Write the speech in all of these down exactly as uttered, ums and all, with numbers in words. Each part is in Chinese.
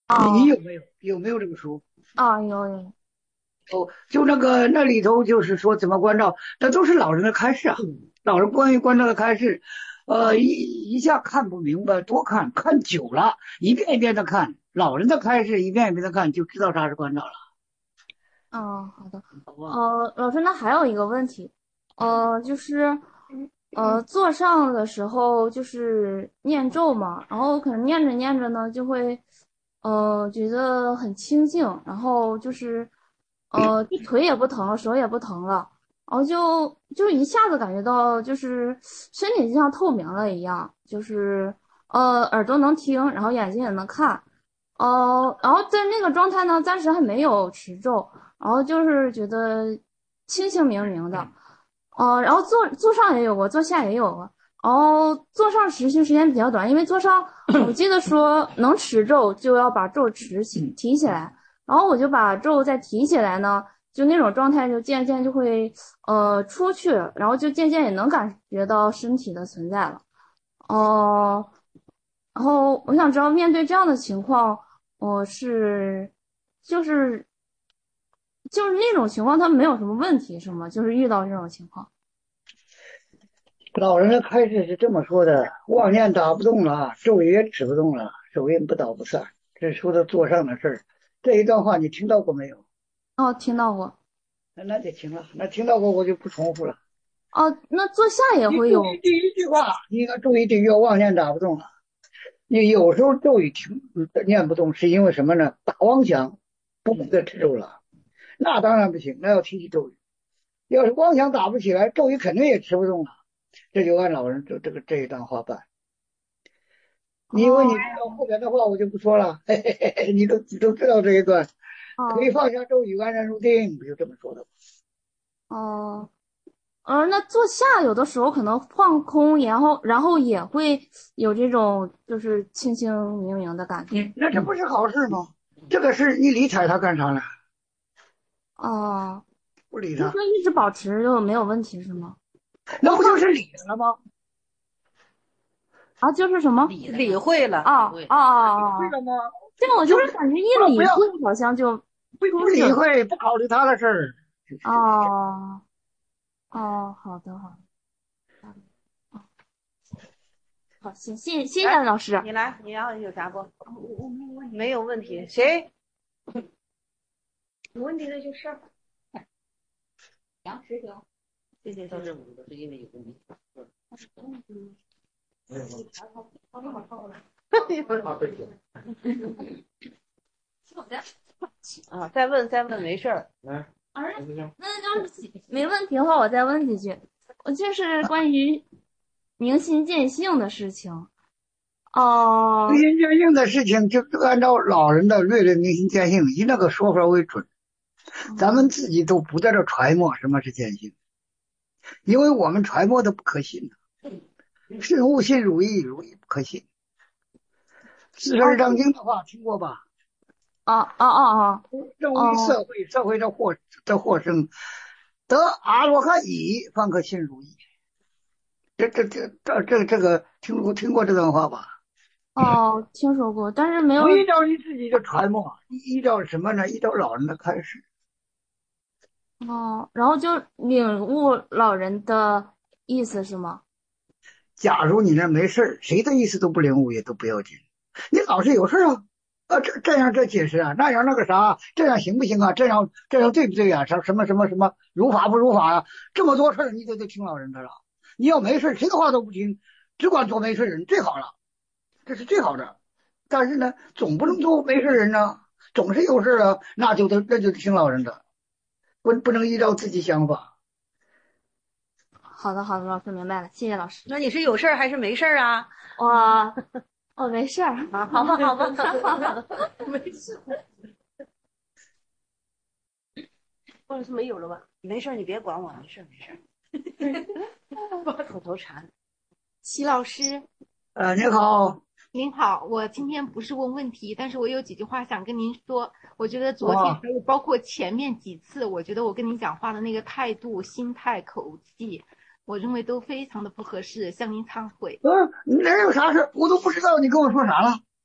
你你哦有没有有没有这个书？ 哦，有有。 哦，就那个那里头就是说怎么关照，那都是老人的开示啊，老人关于关照的开示，呃，一一下看不明白，多看看久了，一遍一遍的看，老人的开示一遍一遍的看，就知道啥是关照了， 哦，好的。 好吧？ 呃，老师，那还有一个问题，呃，就是呃，坐上的时候就是念咒嘛，然后可能念着念着呢，就会呃觉得很清静，然后就是呃腿也不疼了，手也不疼了，然后就就一下子感觉到就是身体就像透明了一样，就是呃耳朵能听，然后眼睛也能看。哦，然后在那个状态呢，暂时还没有持咒，然后就是觉得清清明明的。哦，然后坐坐上也有过，坐下也有过。然后坐上持续时间比较短，因为坐上我记得说能持咒就要把咒持起提起来，然后我就把咒再提起来呢，就那种状态就渐渐就会呃出去，然后就渐渐也能感觉到身体的存在了。哦，然后我想知道面对这样的情况，我是就是就是那种情况，他没有什么问题是吗？就是遇到这种情况。 老人的开示是这么说的：妄念打不动了，咒语也指不动了，手印不倒不散。这是说的座上的事儿。这一段话你听到过没有？ 哦，听到过。 那那就行了，那听到过我就不重复了。 哦，那坐下也你会有。 注意第一句话，你应该注意第一句妄念打不动了。你有时候咒语听念不动，是因为什么呢？打妄想，不懂得持咒了，那当然不行，那要提起咒语。要是妄想打不起来，咒语肯定也持不动了。这就按老人这这个这一段话办。你因为哦你知道后边的话，我就不说了，嘿嘿嘿嘿，你都你都知道这一段，可以哦放下咒语，安然入定，不就这么说的吗？ 哦，呃，那坐下有的时候可能放空，然后然后也会有这种就是清清明明的感觉。 那这不是好事吗？这个事你理睬他干啥呢？ 哦， 不理他， 那说一直保持就没有问题是吗？我那不就是理他了吗？ 啊，就是什么？ 理理会了， 啊啊啊啊！ 会了吗？ 这个我就是感觉一理会不不要好像就不不出去了。 理会，不考虑他的事儿。 哦哦，好的好的。好，行，谢谢谢来， 老师。 你来，你要有啥不？没有问题，谁？有问题的就上。 杨石行。 谢谢，谢谢。啊，再问再问，没事儿。 儿，那就是没问题的话，我再问几句。我就是关于明心见性的事情。哦、 明心见性的事情，就按照老人的略略明心见性，以那个说法为准。咱们自己都不在这揣摩什么是见性，因为我们揣摩的不可信。事物信如意，如意不可信。四十二章经的话听过吧？ 哦哦哦正为哦社会，社会的获的获胜，得阿罗汉已，方可信如意。这这这这这这个听过听过这段话吧？ 哦，听说过，但是没有。 不依照你自己的揣摩，依依照什么呢？依照老人的开示。 哦，然后就领悟老人的意思是吗？ 假如你那没事儿，谁的意思都不领悟也都不要紧。你老是有事儿啊，啊这这样这解释啊，那样那个啥，这样行不行啊？这样这样对不对呀、啊？什什么什么什么如法不如法呀、啊？这么多事儿你都得听老人的了。你要没事谁的话都不听，只管做没事人最好了，这是最好的。但是呢，总不能做没事人呢，总是有事啊，那就得那就得听老人的，不不能依照自己想法。 好的好的，老师明白了，谢谢老师。 那你是有事儿还是没事儿啊？ 我我没事儿。 啊，好吧好吧，没事。或者是没有了吧？没事儿，你别管我，没事儿没事儿。口头禅。 齐老师， 呃，你好， 您好，我今天不是问问题，但是我有几句话想跟您说。我觉得昨天哇， 还有包括前面几次，我觉得我跟您讲话的那个态度、心态、口气，我认为都非常的不合适，向您忏悔。 嗯，哪有啥事我都不知道你跟我说啥了。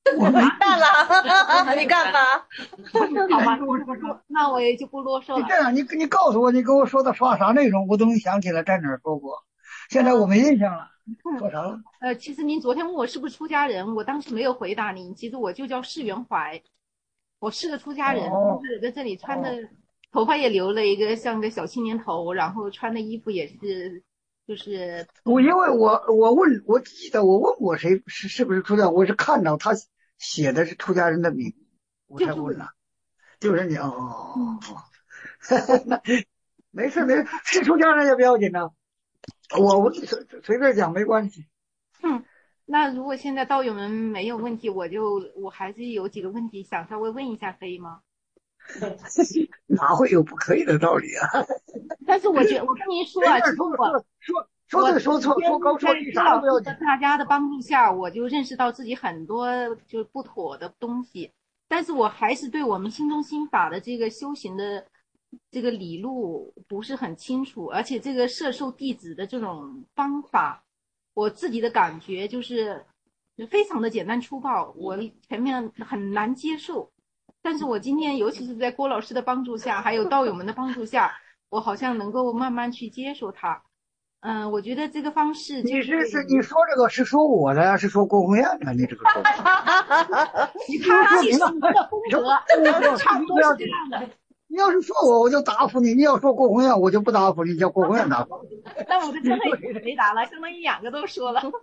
我没干了，你干嘛？ 好吧，那我也就不啰嗦了。 你这样，你你告诉我，你跟我说的说啥内容，我都能想起来在哪儿说过。现在我没印象了，说啥了？ 呃，其实您昨天问我是不是出家人，我当时没有回答您。其实我就叫释元怀，我是个出家人， 哦就是在这里穿的，头发也留了一个像个小青年头，然后穿的衣服也是，就是我因为我我问，我记得我问过谁是是不是出家，我是看到他写的是出家人的名，我才问了，就是你哦哦哦哦，那没事没事，是出家人也不要紧的，我我随随便讲没关系。 嗯，那如果现在道友们没有问题，我就我还是有几个问题想稍微问一下，可以吗？ 哪会有不可以的道理啊？ 但是我觉得我跟您说啊，其实说我说说对说错说高说低啥都不要紧。 在大家的帮助下，我就认识到自己很多就不妥的东西，但是我还是对我们心中心法的这个修行的这个理路不是很清楚，而且这个摄受弟子的这种方法，我自己的感觉就是非常的简单粗暴，我前面很难接受。但是我今天尤其是在郭老师的帮助下，还有道友们的帮助下，我好像能够慢慢去接受它。嗯，我觉得这个方式、就是、 你是是你说这个是说我的，是说郭红艳的？你这个说， 你他其实的风格差不多是这样的。 你要是说我，我就答复你；你要说郭红艳，我就不答复你，叫郭红艳答复。 那我就相当于回答了，相当于两个都说了。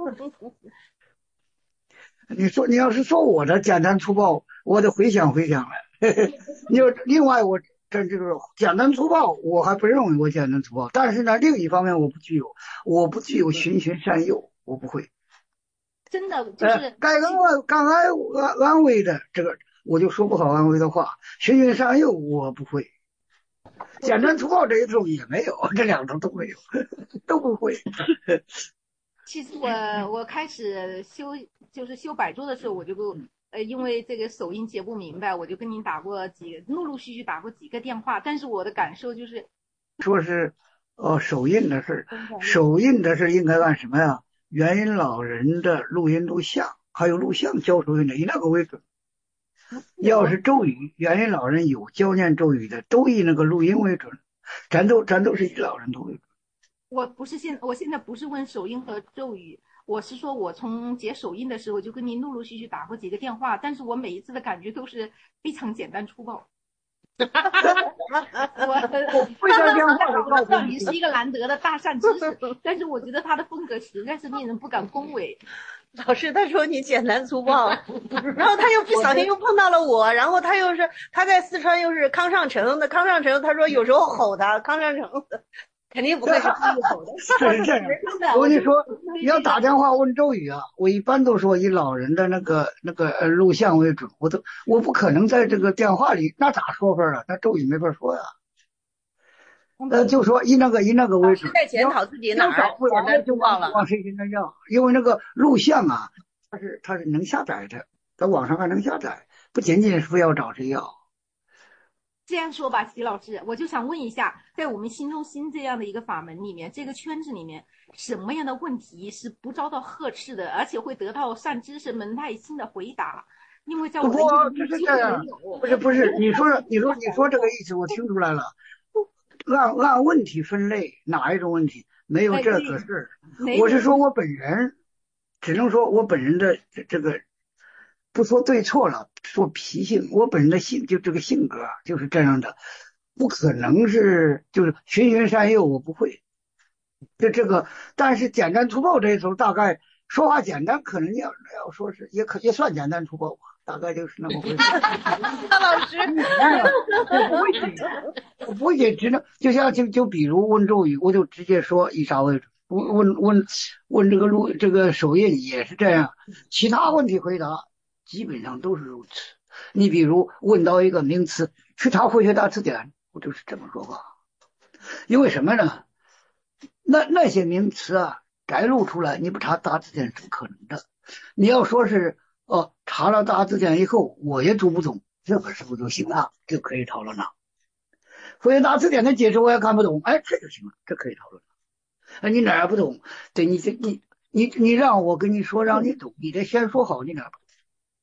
你说你要是说我的简单粗暴，我得回想回想了。你有另外我这这个简单粗暴，我还不认为我简单粗暴，但是呢，另一方面我不具有，我不具有循循善诱，我不会。 真的就是、 呃、该安慰该安安安慰的这个，我就说不好安慰的话，循循善诱我不会。简单粗暴这一种也没有，这两种都没有，都不会。 其实我我开始修就是修百桌的时候，我就呃因为这个手印解不明白，我就跟您打过几陆陆续续打过几个电话，但是我的感受就是说是呃手印的事，手印的事应该干什么呀？元音老人的录音录像，还有录像教手印的，以那个为准。要是咒语，元音老人有教念咒语的，都以那个录音为准。咱都咱都是以老人头为准。 我不是现我现在不是问手印和咒语，我是说我从解手印的时候就跟您陆陆续续打过几个电话，但是我每一次的感觉都是非常简单粗暴。我我会在电话里告诉你是一个难得的大善知识，但是我觉得他的风格实在是令人不敢恭维。 老师他说你简单粗暴，然后他又不小心又碰到了我，然后他又是他在四川又是康上成的，康上成他说有时候吼他，康上成肯定不会是故意吼的。 这是这样，我跟你说，你要打电话问咒语啊，我一般都说以老人的那个那个呃录像为准，我都我不可能在这个电话里那咋说法啊？那咒语没法说呀、啊。呃，就说以那个以那个为准。 在检讨自己哪儿简单粗暴了。 往谁身上要？因为那个录像啊，它是它是能下载的，在网上还能下载，不仅仅是非要找谁要。 这样说吧，齐老师，我就想问一下，在我们心中心这样的一个法门里面，这个圈子里面，什么样的问题是不遭到呵斥的，而且会得到善知识们耐心的回答？因为在我的不这是这样，不是不是，你说你说你说这个意思，我听出来了。按按问题分类，哪一种问题没有这个事儿？我是说我本人，只能说我本人的这这个。不说对错了，说脾性，我本人的性就这个性格就是这样的，不可能是就是循循善诱，我不会。就这个，但是简单粗暴这一头，大概说话简单，可能要要说是也可也算简单粗暴吧，大概就是那么回事。 老师， 我不会解，我不会解，只能就像就就比如问咒语，我就直接说以啥为准。问问问问这个录这个手印也是这样，其他问题回答。基本上都是如此。你比如问到一个名词，去查会学大词典，我就是这么说话。因为什么呢？那那些名词啊，摘录出来，你不查大词典是不可能的。你要说是哦，查了大字典以后，我也读不懂，这个是不是就行了？就可以讨论了。会学大词典的解释我也看不懂，哎，这就行了，这可以讨论了。哎，你哪儿不懂？对你这你你你让我跟你说，让你懂，你得先说好你哪儿不懂。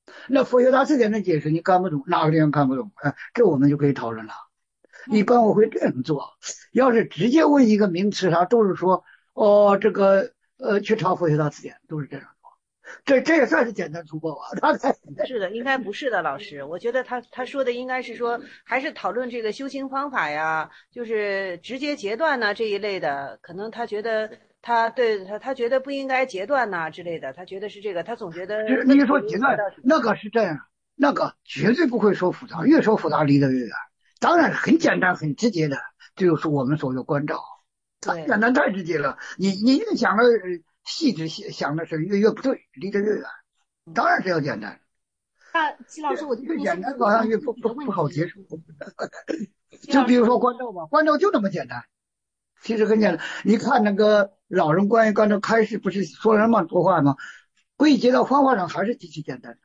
那佛学大辞典的解释你看不懂，哪个地方看不懂？哎，这我们就可以讨论了。一般我会这样做，要是直接问一个名词啥，都是说哦，这个呃，去查佛学大辞典，都是这样做。这这也算是简单粗暴啊？他才是的，应该不是的，老师，我觉得他他说的应该是说，还是讨论这个修行方法呀，就是直接截断呐这一类的，可能他觉得他对他他觉得不应该截断呐之类的，他觉得是这个，他总觉得你说截断那个是这样，那个绝对不会说复杂，越说复杂离得越远。当然很简单很直接的，这就是我们所谓的关照，太简单太直接了。你你越想的细致想的是越越不对，离得越远。当然是要简单。 那季老师，我就越简单好像越不不不好接受。就比如说关照吧，关照就这么简单，其实很简单。你看那个老人关于关照开示不是说人嘛说话吗？归结到方法上还是极其简单的。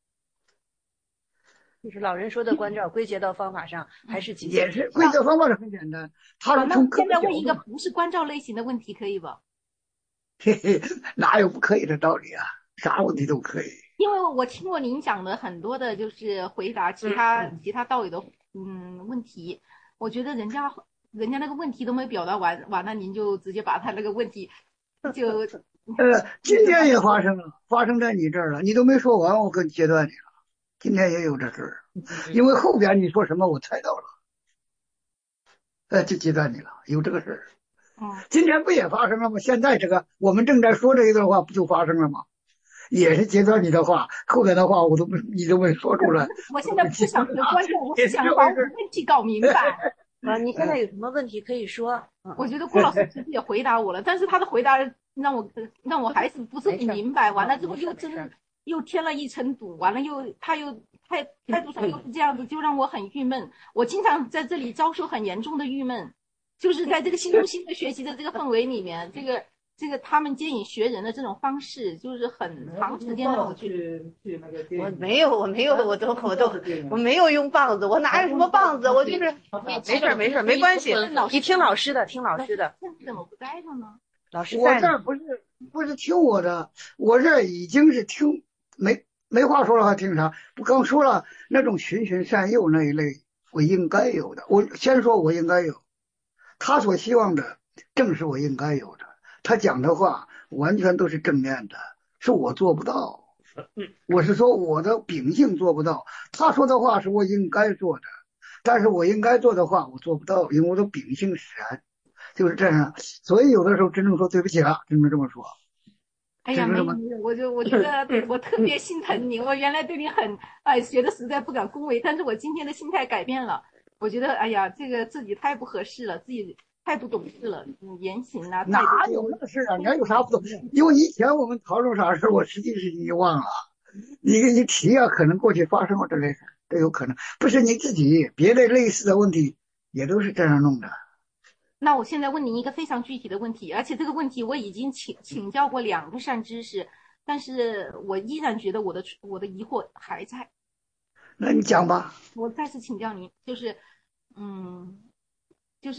就是老人说的关照归结到方法上还是极也是归结方法是很简单。他是从现在问一个不是关照类型的问题，可以吧？ 嘿嘿，哪有不可以的道理啊？啥问题都可以。 因为我听过您讲的很多的，就是回答其他、嗯、其他道友的嗯问题，我觉得人家人家那个问题都没表达完，完了您就直接把他那个问题就呃，今天也发生了，发生在你这儿了，你都没说完，我跟截断你了。今天也有这事儿，因为后边你说什么我猜到了，呃，就截断你了，有这个事儿。 嗯， 今天不也发生了吗？现在这个我们正在说这一段话，不就发生了吗？也是截断你的话，后边的话我都没你都没说出来。 我现在不想和关照，我是想把我的问题搞明白。 啊，你现在有什么问题可以说？ 我觉得郭老师其实也回答我了，但是他的回答让我让我还是不是很明白。完了之后又真又添了一层堵，完了又他又态态度上又是这样子，就让我很郁闷。我经常在这里遭受很严重的郁闷，就是在这个新中心的学习的这个氛围里面，这个。这个他们接引学人的这种方式，就是很长时间的去去那个。 我没有，我没有，我都我都我没有用棒子，我哪有什么棒子？我就是没事没事没关系。你听老师的，听老师的。 那你怎么不在呢呢？ 老师我这不是不是听我的，我这已经是听没没话说了，还听啥？不刚说了那种循循善诱那一类，我应该有的。我先说我应该有，他所希望的正是我应该有的。他讲的话完全都是正面的，是我做不到。我是说我的秉性做不到。他说的话是我应该做的，但是我应该做的话我做不到，因为我的秉性使然，就是这样。所以有的时候真正说对不起了，只能这么说。 哎呀，没有，我就我觉得我特别心疼你，我原来对你很哎觉得实在不敢恭维，但是我今天的心态改变了，我觉得哎呀，这个自己太不合适了，自己。太不懂事了，嗯，言行啊， 哪有那事啊？你还有啥不懂？因为以前我们讨论啥事，我实际是遗忘了。你给你提啊，可能过去发生过这类事，都有可能。不是你自己，别的类似的问题也都是这样弄的。 那我现在问您一个非常具体的问题，而且这个问题我已经请请教过两个善知识，但是我依然觉得我的我的疑惑还在。 那你讲吧。 我再次请教您，就是，嗯，就是。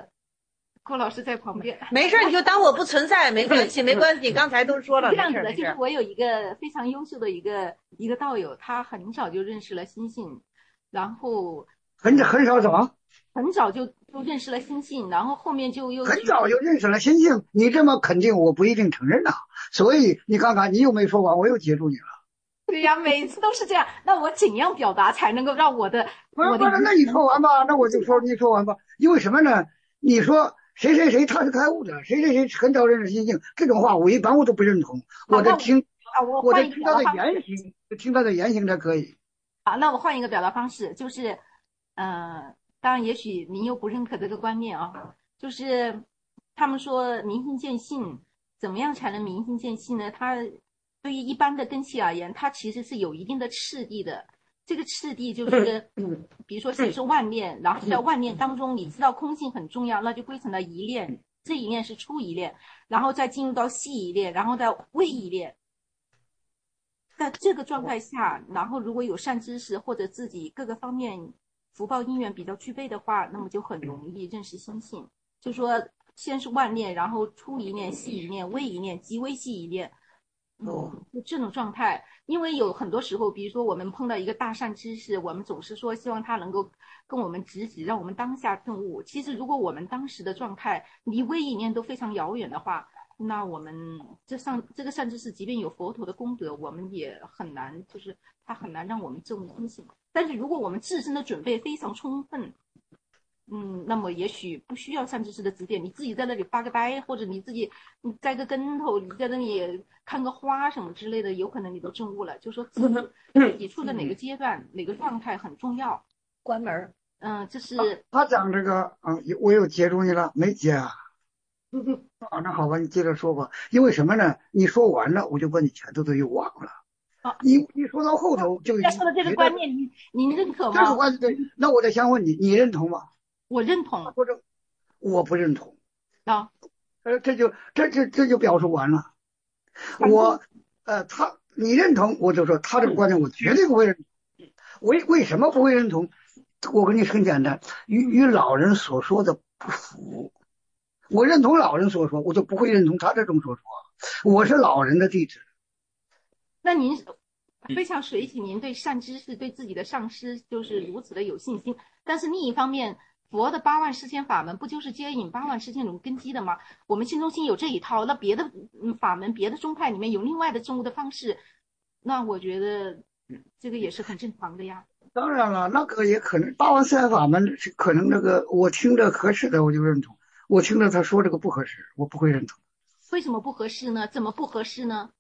郭老师在旁边， 没事，你就当我不存在，没关系，没关系。你刚才都说了， 这样子的，就是我有一个非常优秀的一个一个道友，他很早就认识了心性，然后很很少什么？ 很早就就认识了心性，然后后面就又很早就认识了心性。你这么肯定，我不一定承认呐、啊。所以你看看，你又没说完，我又接住你了。 对呀，每次都是这样。那我怎样表达才能够让我的不是不是？那你说完吧，那我就说你说完吧。因为什么呢？你说。谁谁谁他是开悟的，谁谁谁很早认识心性，这种话我一般我都不认同。我得听啊，我我得听他的言行，听他的言行才可以。 好，那我换一个表达方式，就是，呃，当然也许您又不认可这个观念啊，就是他们说明心见性，怎么样才能明心见性呢？它对于一般的根器而言，它其实是有一定的次第的。这个次第就是，比如说先是万念，然后在万念当中，你知道空性很重要，那就归成了一念，这一念是初一念，然后再进入到细一念，然后再微一念。在这个状态下，然后如果有善知识或者自己各个方面福报因缘比较具备的话，那么就很容易认识心性。就说先是万念，然后初一念、细一念、微一念、极微细一念。 哦， 就这种状态。因为有很多时候，比如说我们碰到一个大善知识，我们总是说希望他能够跟我们直指，让我们当下顿悟。其实如果我们当时的状态离微一念都非常遥远的话，那我们这上这个善知识即便有佛陀的功德，我们也很难，就是他很难让我们证悟心。但是如果我们自身的准备非常充分，嗯，那么也许不需要善知识的指点，你自己在那里发个呆，或者你自己你栽个跟头，你在那里看个花什么之类的，有可能你都证悟了。就说自己自己处在哪个阶段、哪个状态很重要。 关门。 嗯，这是他讲这个，嗯，我又接住你了，没接啊？啊，那好吧，你接着说吧。因为什么呢？你说完了，我就把你前头的又忘了。 啊， 你你说到后头就已经要说的这个观念，您您认可吗？ 这个观点，那我得先问你，你认同吗？ 我认同。 或者我不认同。 啊， 呃，这就这这这就表述完了。我呃，他你认同，我就说他这个观点我绝对不会认同。为为什么不会认同？我跟你很简单，与与老人所说的不符。我认同老人所说，我就不会认同他这种所说。我是老人的弟子。 那您非常随喜，您对善知识、对自己的上师就是如此的有信心。但是另一方面，佛的八万四千法门不就是接引八万四千种根基的吗？我们心中心有这一套，那别的法门、别的宗派里面有另外的证悟的方式，那我觉得这个也是很正常的呀。 当然了，那个也可能八万四千法门是可能这个我听着合适的我就认同，我听着他说这个不合适，我不会认同。 为什么不合适呢？怎么不合适呢？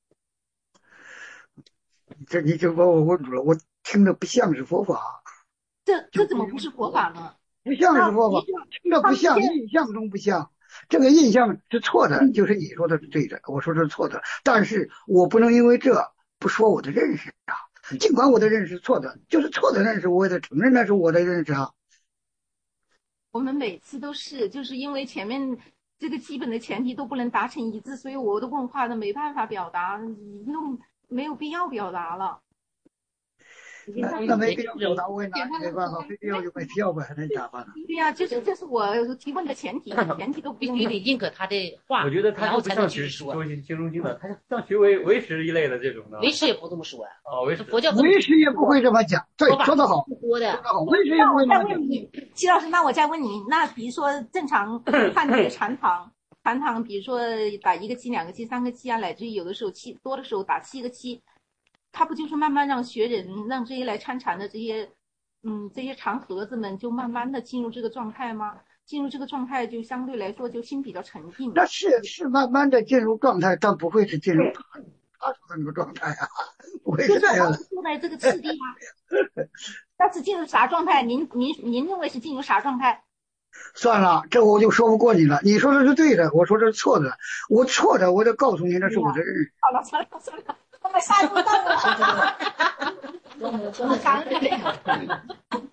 这你就把我问住了，我听着不像是佛法。 这这怎么不是佛法呢？ 不像是佛法，听着不像，印象中不像。这个印象是错的，就是你说的是对的，我说的是错的。但是我不能因为这不说我的认识啊。尽管我的认识是错的，就是错的认识，我也得承认那是我的认识啊。 我们每次都是就是因为前面这个基本的前提都不能达成一致，所以我的问话都没办法表达，已经没有必要表达了。 那那没必要表达，我也拿你没办法，没必要就没必要呗，那你咋办呢？ 对呀、啊，就是这是我提问的前提，前提都必须得认可他的话。 我觉得他就不像学说说心中经的，他像学为为师一类的这种的。 为师也不这么说呀。 哦，为师佛教为师也不会这么讲。对，说得好， 说的说得好，为师也不会这么讲。 齐老师，那我再问你，那比如说正常看你的禅堂，禅堂比如说打一个七、两个七、三个七啊，乃至于有的时候七多的时候打七个七。他不就是慢慢让学人，让这些来参禅的这些，嗯，这些长盒子们就慢慢的进入这个状态吗？进入这个状态就相对来说就心比较沉静。 那是是慢慢的进入状态，但不会是进入他他说的那个状态啊，不会是这样的。 出来这个次第啊，但是进入啥状态？您您您认为是进入啥状态？ 算了，这我就说不过你了。你说的是对的，我说的是错的。我错的，我就告诉你那是我的认识。 好了，算了算了。我们下一步到了，我干了，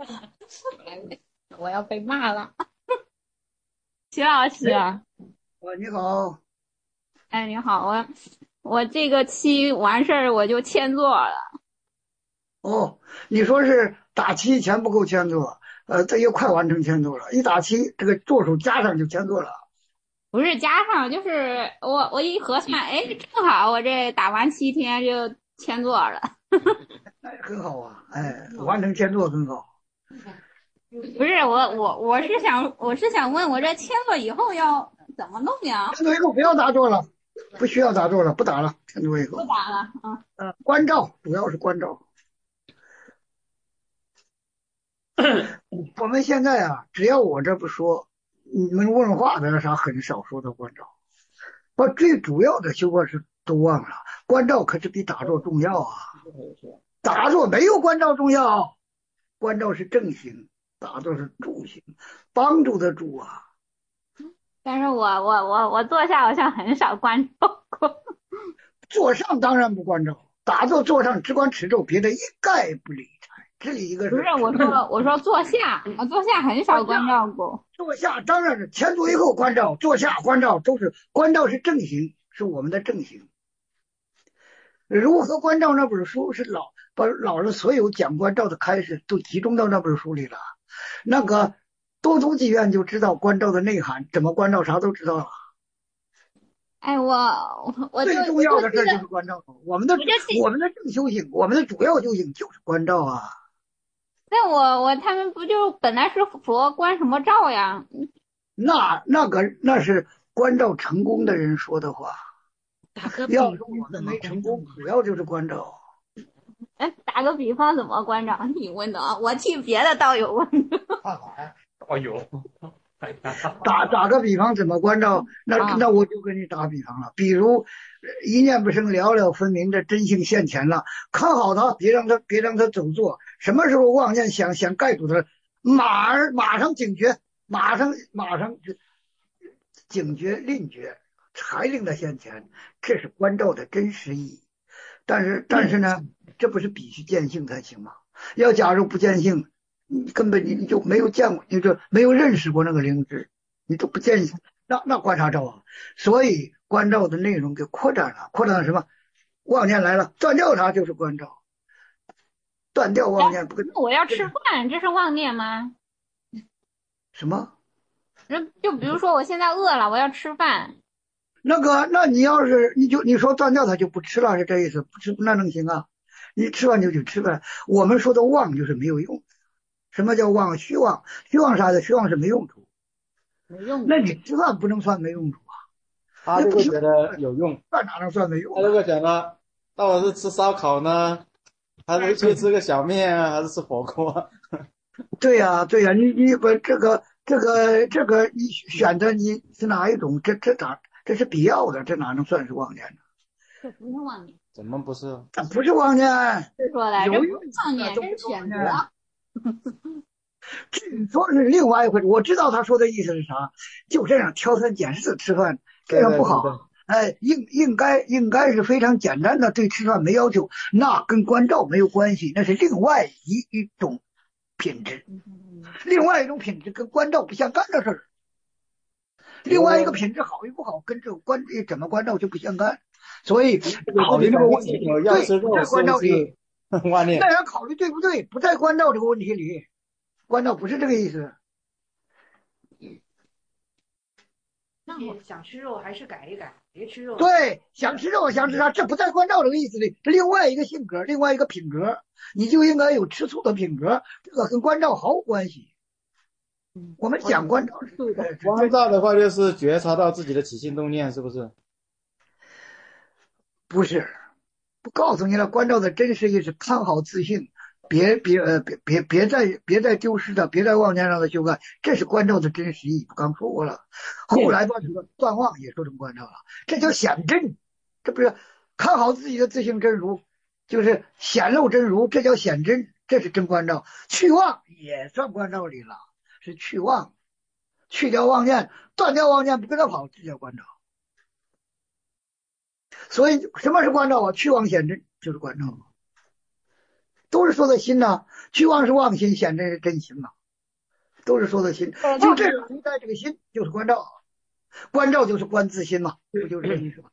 我要被骂了。齐老师， 啊，你好， 哎，你好，我我这个期完事儿我就签座了。 哦，你说是打七钱不够签座，呃，这又快完成签座了，一打七这个座数加上就签座了。 不是加上，就是我我一核算，哎，正好我这打完七天就签座了。 那也很好啊，哎，完成签座很好。 不是我我我是想我是想问我这签座以后要怎么弄呀？ 签座以后不要打坐了，不需要打坐了，不打了。签座以后不打了啊。 呃，关照主要是关照。我们现在啊，只要我这不说。你们问话的啥很少说到关照，把最主要的修观是都忘了。关照可是比打坐重要啊！打坐没有关照重要，关照是正行，打坐是助行，帮助的助啊。 但是我我我我坐下好像很少关照过。 坐上当然不关照，打坐坐上只管持咒，别的一概不理睬。这里一个是不是我说我说坐下，我坐下很少关照过。 坐下当然是前坐以后关照，坐下关照都是关照是正行，是我们的正行。如何关照那本书是老把老人所有讲关照的开始都集中到那本书里了，那个多读几遍就知道关照的内涵，怎么关照啥都知道了。 哎，我我我就最重要的事我就记得就是关照。我们的我就记我们的正修行，我们的主要修行就是关照啊。 那我我他们不就本来是佛关什么照呀？ 那那个那是关照成功的人说的话。 打个比要是方我们怎么关没成功， 照主要就是关照。 哎，打个比方怎么关照？你问的啊，我替别的道友问的。 看好呀。 哦有， 打打个比方怎么关照？那啊那我就跟你打比方了。比如一念不生，了了分明的真性现前了，看好他，别让他别让他走错。什么时候妄念想想盖住他，马儿马上警觉，马上马上就警觉令觉，才令他现前。这是关照的真实意义。但是但是呢，这不是必须见性才行吗？要假如不见性，你根本你你就没有见过，你就没有认识过那个灵智，你都不见性，那那观察照啊。所以关照的内容给扩展了，扩展了什么？妄念来了，断掉它就是关照，断掉妄念不跟那我要吃饭，这是妄念吗？ 什么？ 那就比如说我现在饿了，我要吃饭。 那个，那你要是你就你说断掉它就不吃了，是这意思？不吃那能行啊？你吃完就去吃饭。我们说的妄就是没有用。什么叫妄？虚妄，虚妄啥的？虚妄是没用处。 没用。 那你吃饭不能算没用处啊？ 他就会觉得有用。 饭哪能算没用、啊？ 他如果讲了，那我是吃烧烤呢，还是去吃个小面啊，还是吃火锅、啊？ 对呀、啊，对呀、啊，你你把这个这个这个你选择你是哪一种？这这咋？这是必要的，这哪能算是妄念呢？ 这不是妄念。 怎么不是？ 这不是妄念。 是说的，这不是妄念，这是选择。 至于说是另外一回事，我知道他说的意思是啥，就这样挑三拣四吃饭，这样不好。 对对对对哎，应应该应该是非常简单的，对吃饭没要求，那跟关照没有关系，那是另外一一种品质，另外一种品质跟关照不相干的事儿。另外一个品质好与不好，跟这个关怎么关照就不相干，所以考虑这个问题对， 要吃肉在关照里， 万念， 那要考虑对不对，不在关照这个问题里，关照不是这个意思。 那我想吃肉还是改一改，别吃肉。 对，想吃肉想吃啥，这不在关照这个意思里，这另外一个性格，另外一个品格，你就应该有吃素的品格，这个跟关照毫无关系。我们讲关照， 关照的话就是觉察到自己的起心动念，是不是？ 不是，不告诉你了，关照的真实意是看好自性，别别呃别别别再别再丢失的，别再妄念让它修改，这是关照的真实意。刚说过了，后来把这个断妄也说成关照了，这叫显真，这不是看好自己的自性真如，就是显露真如，这叫显真，这是真关照。去妄也算关照里了。是去妄，去掉妄念，断掉妄念，不跟他跑，这叫关照。所以什么是关照啊？去妄显真就是关照，都是说的心呐、啊。去妄是妄心，显真是真心呐、啊，都是说的心。就这个一带这个心就是关照，关照就是观自心嘛，不就是这意思吗？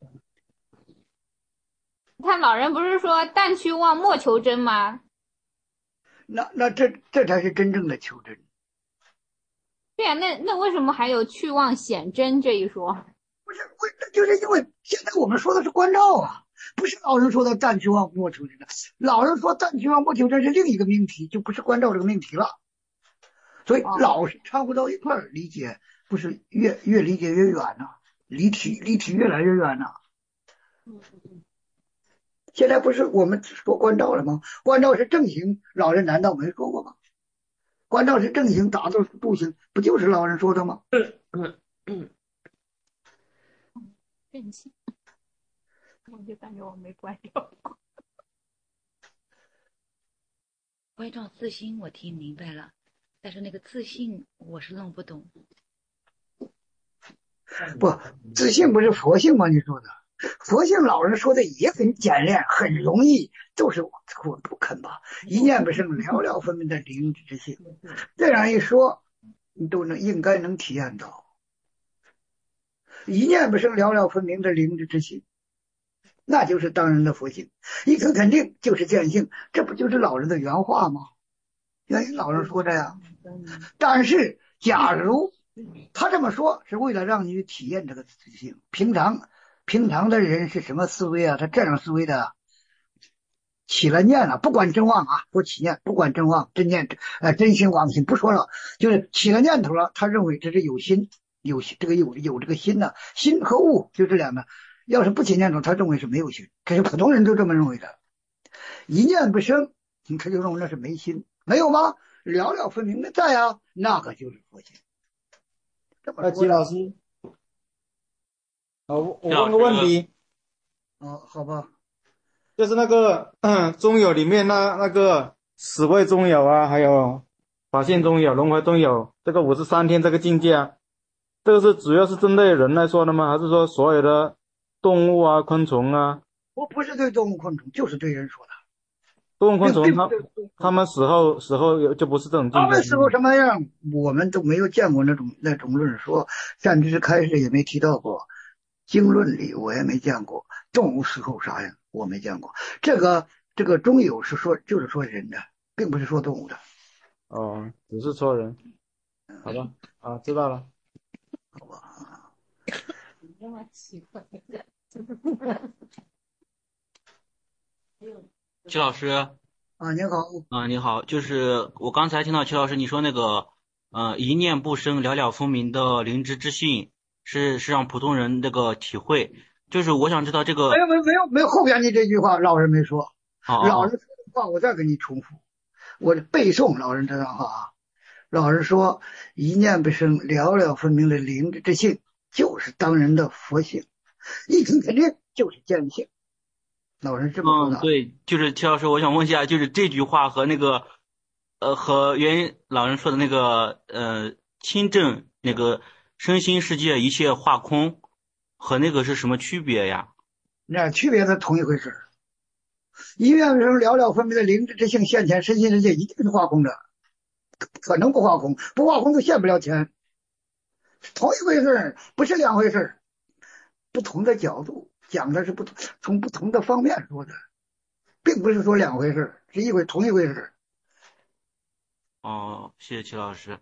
他老人不是说但去妄莫求真吗？ 那那这这才是真正的求真。 对呀、啊，那那为什么还有去妄显真这一说？ 不是，为就是因为现在我们说的是关照啊，不是老人说的但去妄莫求真的。老人说但去妄莫求真是另一个命题，就不是关照这个命题了。所以老是掺和到一块儿理解，不是越越理解越远呢、啊，离题离题越来越远呢、啊。现在不是我们说关照了吗？关照是正行，老人难道没说过吗？关照是正行，打坐是助行，不就是老人说的吗？ 嗯嗯嗯。 正行，我就感觉我没关照过。 关照自心我听明白了，但是那个自信我是弄不懂。 不，自信不是佛性吗？你说的佛性，老人说的也很简练，很容易，就是我不肯吧。一念不生，了了分明的灵之性，这样一说，你都能应该能体验到。一念不生，了了分明的灵之性，那就是当然的佛性。一可肯定就是见性，这不就是老人的原话吗？原老人说的呀。但是，假如他这么说是为了让你体验这个自性，平常平常的人是什么思维啊？他这样思维的，起了念了，不管真妄啊，说起念，不管真妄，真念，呃，真心妄心不说了，就是起了念头了，他认为这是有心，有这个有有这个心呢、啊，心和物就这两个。要是不起念头，他认为是没有心，这是普通人都这么认为的。一念不生，他就认为那是没心，没有吗？了了分明的在啊，那个就是佛心。 那季老师，哦，我我问个问题。 哦，好吧。 就是那个嗯，中有里面那那个死位中有啊，还有法性中有、轮回中有，这个五十三天这个境界啊，这个是主要是针对人来说的吗？还是说所有的动物啊、昆虫啊？ 不不是对动物昆虫，就是对人说的。 动物昆虫他他们死后死后有就不是这种境界。 他们死后什么样，我们都没有见过那种那种论说，甚至是开始也没提到过。经论里我也没见过，动物死后啥样我没见过。这个这个中有是说就是说人的，并不是说动物的。 哦，只是说人。好吧，啊，知道了。 好吧。 你这么奇怪。 齐老师啊，您好。 啊，你好，就是我刚才听到齐老师你说那个，呃，一念不生，了了分明的灵知之性，是是让普通人这个体会。就是我想知道这个。 没有没有没有没有后边你这句话老人没说， 哦、 老人说的话我再给你重复，我背诵老人这段话啊。老人说，一念不生，了了分明的灵知之性，就是当人的佛性，一听肯定就是见性。老人这么说的。 嗯，对，就是齐老师，我想问一下，就是这句话和那个，呃，和原老人说的那个，呃，亲证那个身心世界一切化空，和那个是什么区别呀？ 那区别是同一回事。一念不生，了了分明的灵知之性现前，身心世界一定是化空的，可能不化空，不化空就现不了前，同一回事，不是两回事，不同的角度。讲的是不同，从不同的方面说的，并不是说两回事，是一回同一回事。 哦，谢谢齐老师。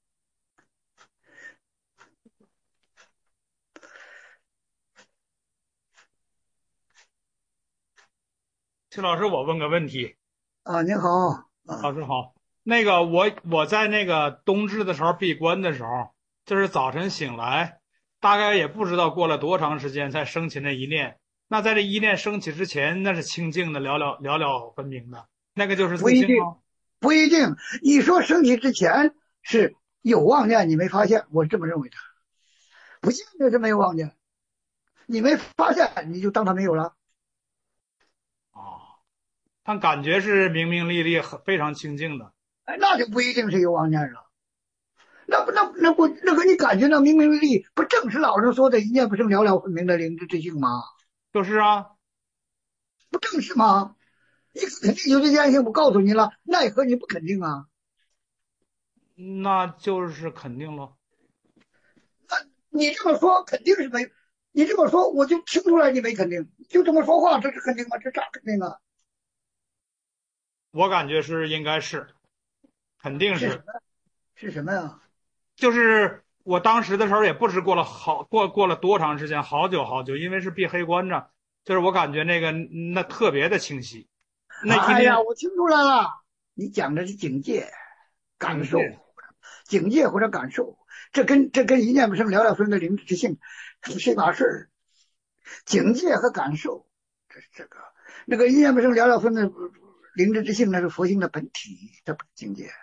齐老师，我问个问题。 啊，您好。 啊、老师好。那个我我在那个冬至的时候闭关的时候，就是早晨醒来。大概也不知道过了多长时间才升起那一念，那在这一念升起之前，那是清净的，了了了了分明的，那个就是自性吗？ 不一定，你说升起之前是有妄念，你没发现，我是这么认为的。不见得是没有妄念，你没发现，你就当它没有了。 哦，但感觉是明明丽丽，很非常清净的。 哎，那就不一定是有妄念了。那不那那不那和你感觉那明明利不正是老人说的一念不生，了了分明的灵知之性吗？ 就是啊， 不正是吗？你肯定有这件事，我告诉你了，奈何你不肯定啊？ 那就是肯定了。 那你这么说肯定是没，你这么说我就听出来你没肯定，就这么说话，这是肯定吗？这咋肯定啊？ 我感觉是应该是，肯定是。 是什么呀？ 就是我当时的时候也不知过了好过过了多长时间，好久好久，因为是闭黑关着，就是我感觉那个那特别的清晰。那今天哎呀，我听出来了，你讲的是境界、感受、境界或者感受，这跟这跟一念不生了了分的灵知之性是一码事。境界和感受，这是这个那个一念不生了了分的灵知之性，那是佛性的本体，这不是境界。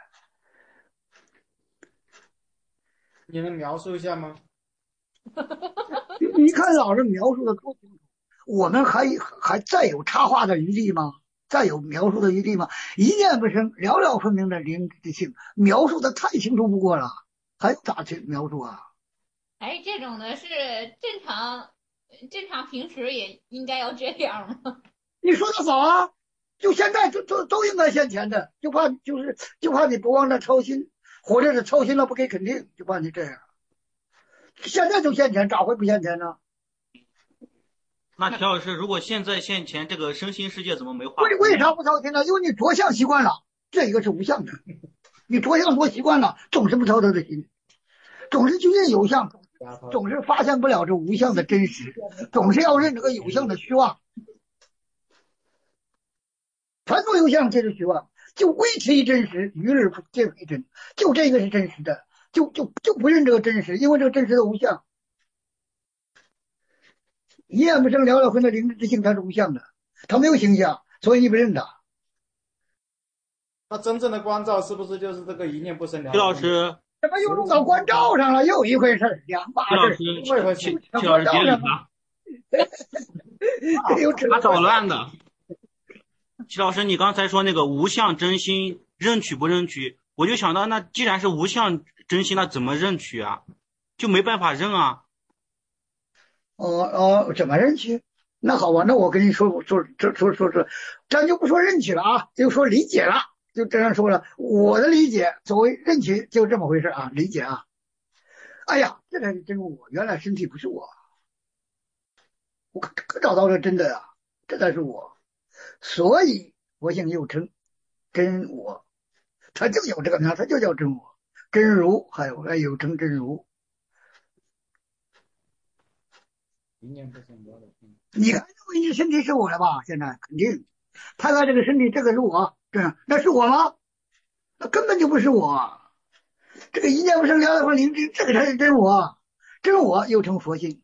你能描述一下吗？ 你看老师描述的多清楚，我们还还再有插话的余地吗？再有描述的余地吗？一念不生，了了分明的灵知之性，描述的太清楚不过了，还咋去描述啊？ 哎，这种的是正常，正常平时也应该要这样吗？ 你说的好啊，就现在就都都应该现前的，就怕就是就怕你不往那操心。或者是操心了不给肯定，就怕你这样。现在就现钱，咋会不现钱呢？ 那田老师，如果现在现前这个身心世界怎么没化？ 为为啥不操心呢？因为你着相习惯了，这个是无相的。你着相多习惯了，总是不操他的心，总是觉得有相，总是总是发现不了这无相的真实，总是要认这个有相的虚妄。传统有相就是虚妄，就维持一真实，于日皆非真，就这个是真实的，就就就不认这个真实，因为这个真实的无相。一念不生了了分的灵智之性，它是无相的，它没有形象，所以你不认它。 那真正的关照是不是就是这个一念不生了？ 徐老师， 怎么又弄到关照上了？又一回事，两码事。 徐老师，徐老师别理他，他捣乱的。徐老师，你刚才说那个无相真心认取不认取，我就想到，那既然是无相真心，那怎么认取啊？就没办法认啊。 哦哦，怎么认取？那好吧，那我跟你说说说说说说，咱就不说认取了啊，就说理解了，就这样说了。我的理解，所谓认取就这么回事啊，理解啊。哎呀，这才是真我，原来身体不是我，我可可找到了真的啊，这才是我。所以佛性又称真我，它就有这个名，它就叫真我，真如，还有还有称真如。你还认为你身体是我的吧？现在肯定，他看这个身体，这个是我，这样那是我吗？那根本就不是我。这个一念不生了了分灵智，这个才是真我，真我又称佛性。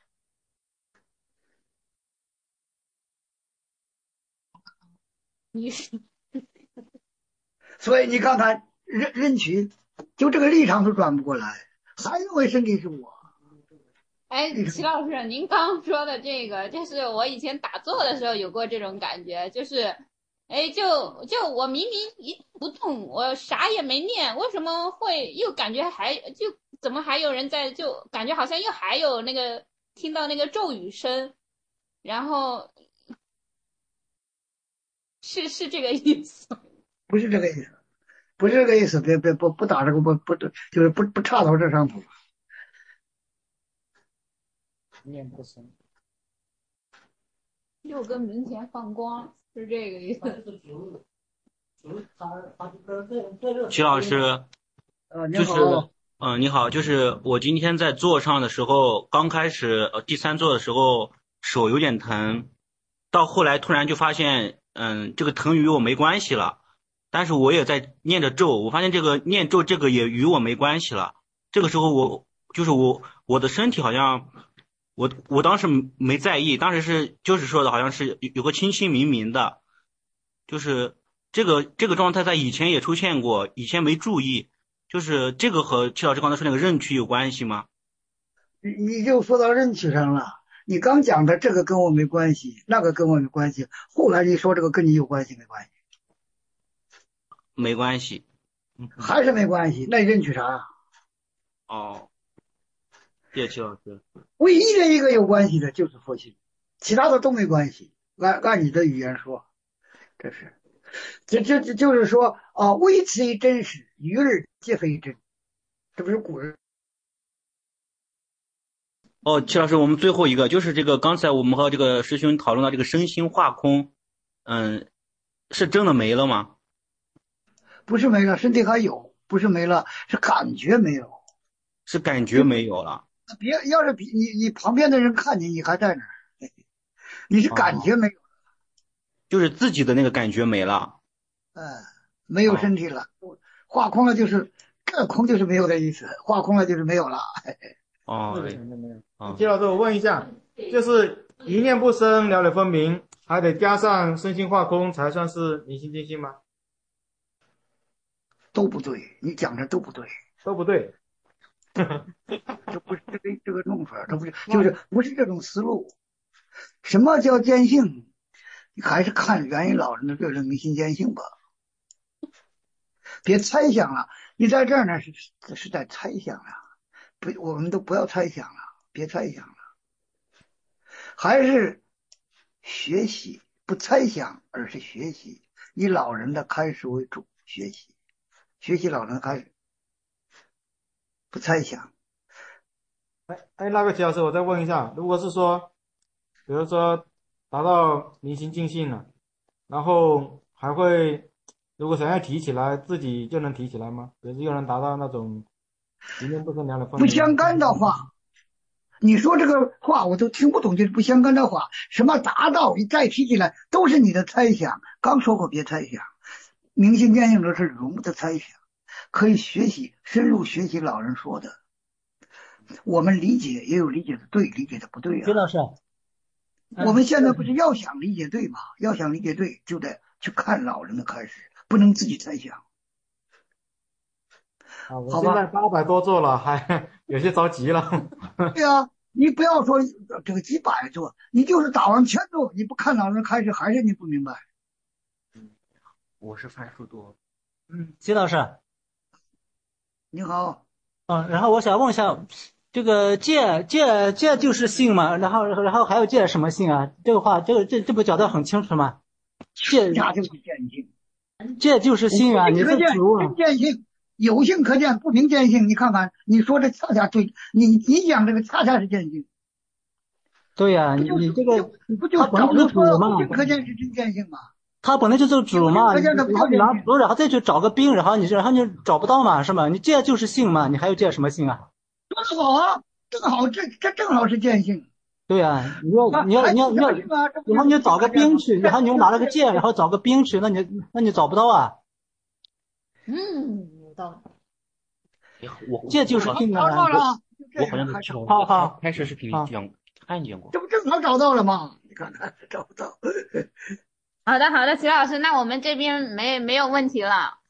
你是， 所以你看看认认取，就这个立场都转不过来，还认为身体是我。 哎，齐老师，您刚说的这个，就是我以前打坐的时候有过这种感觉，就是，哎，就就我明明一不动，我啥也没念，为什么会又感觉还就怎么还有人在，就感觉好像又还有那个听到那个咒语声，然后是是这个意思？ 不是这个意思，不是这个意思，别别不不打这个不不就是不不插到这上头。 念不生， 六根明前放光，是这个意思。 徐老师， 呃，你就是好， 嗯、呃，你好，就是我今天在坐上的时候，刚开始呃第三坐的时候手有点疼，到后来突然就发现，嗯，这个疼与我没关系了，但是我也在念着咒，我发现这个念咒这个也与我没关系了。这个时候我就是我我的身体好像。我我当时没在意，当时是就是说的好像是有个清清明明的，就是这个这个状态在以前也出现过，以前没注意，就是这个和齐老师刚才说那个认取有关系吗？ 你你就说到认取上了。你刚讲的这个跟我没关系，那个跟我没关系，后来你说这个跟你有关系没关系？ 没关系， 还是没关系？那你认取啥？ 哦。谢谢齐老师。 唯一的一个有关系的就是佛性，其他的都没关系。按按你的语言说，这是，这这这就是说啊，维持一真实，于日皆非真，这不是古人。 哦，齐老师，我们最后一个就是这个，刚才我们和这个师兄讨论到这个身心化空，嗯，是真的没了吗？ 不是没了，身体还有，不是没了，是感觉没有， 是感觉没有了。 别要是比你你旁边的人看你，你还在那儿，你是感觉没有， 哦，就是自己的那个感觉没了， 嗯，没有身体了，哦，化空了就是这空就是没有的意思，化空了就是没有了。 哦， 齐老师，我问一下，就是一念不生，了了分明，还得加上身心化空，才算是明心见性吗？ 都不对，你讲的都不对， 都不对。 这不是这个这个弄法，这不是就是不是这种思路。什么叫见性？你还是看元一老人的这个明心见性吧，别猜想了。你在这儿呢是是在猜想了，不，我们都不要猜想了，别猜想了，还是学习，不猜想，而是学习，以老人的开示为主，学习，学习老人的开示。不猜想。 哎哎，那个齐老师，我再问一下，如果是说，比如说达到明心见性了，然后还会，如果想要提起来，自己就能提起来吗？比如又能达到那种一念不生了了分明？ 不相干的话， 你说这个话我都听不懂，就是不相干的话。什么达到，你再提起来都是你的猜想。刚说过别猜想，明心见性这是容的猜想，可以学习深入学习老人说的。我们理解也有理解的对，理解的不对啊。 薛老师， 我们现在不是要想理解对吗？要想理解对，就得去看老人的开始，不能自己猜想。 啊，我现在八百多座了，还有些着急了。 对啊，你不要说这个几百座，你就是打完千座，你不看老人开始，还是你不明白。 我是番数多。 嗯，金老师， 你好。 嗯，然后我想问一下，这个戒戒戒就是性嘛？然后然后还有戒什么性啊？这个话，这个这这不讲得很清楚吗？戒啥就是见性， 戒就是性啊，你是主啊。 见性。有性可见，不明见性。你看看，你说这恰恰对，你你讲这个恰恰是见性。 对呀、啊，你你这个不就本来就是主嘛， 有性可见是真见性嘛？ 他本来就是主嘛，然后你拿主，然后再去找个兵，然后你然后你找不到嘛，是吗？你戒就是性嘛，你还要戒什么性啊？ 说得好啊，正好这这正好是见性。 对呀、啊，你要你要你要你要，然后你找个兵去，然后你又拿了个戒，然后找个兵去，那你那你找不到啊。 嗯，有道理。 我这就是性啊！ 找到了， 我好像知道。 好好， 开始视频里讲看见过。 这不正好找到了吗？你看看找不到。 好的，好的，齐老师，那我们这边没没有问题了。